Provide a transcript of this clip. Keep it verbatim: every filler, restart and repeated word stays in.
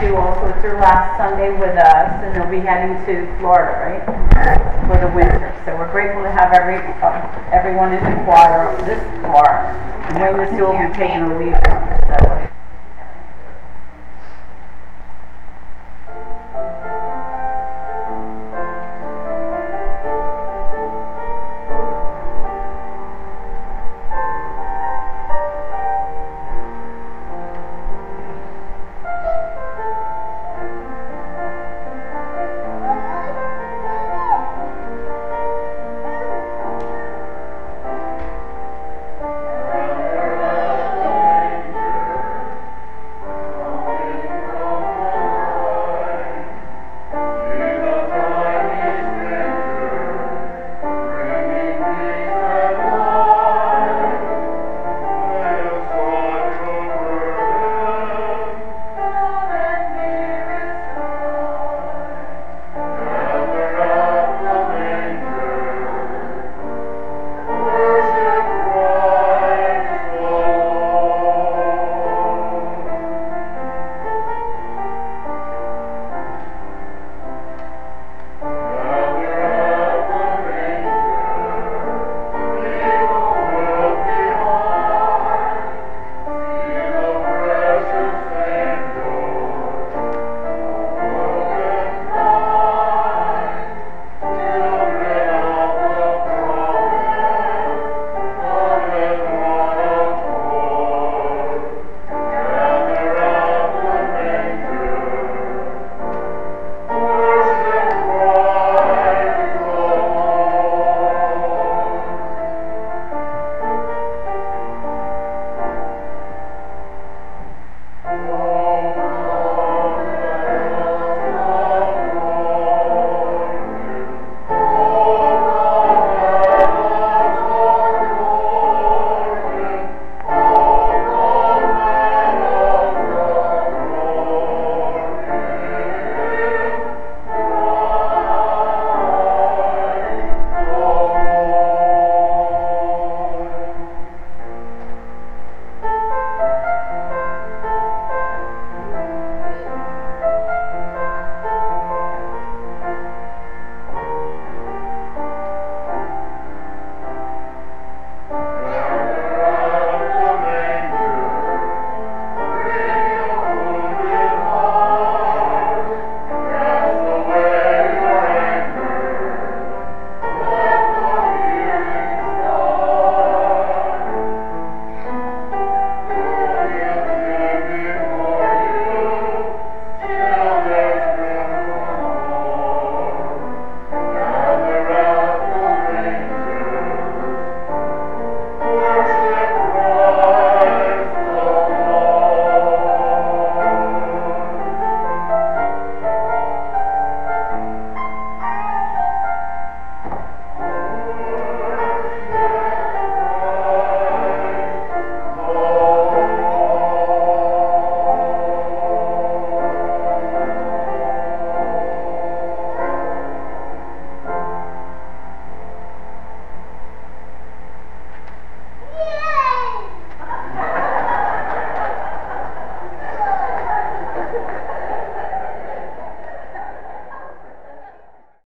Sue also, it's her last Sunday with us, and they'll be heading to Florida, right? For the winter. So we're grateful to have every uh, everyone in the choir, this choir. And Wayne and Sue will be taking a leave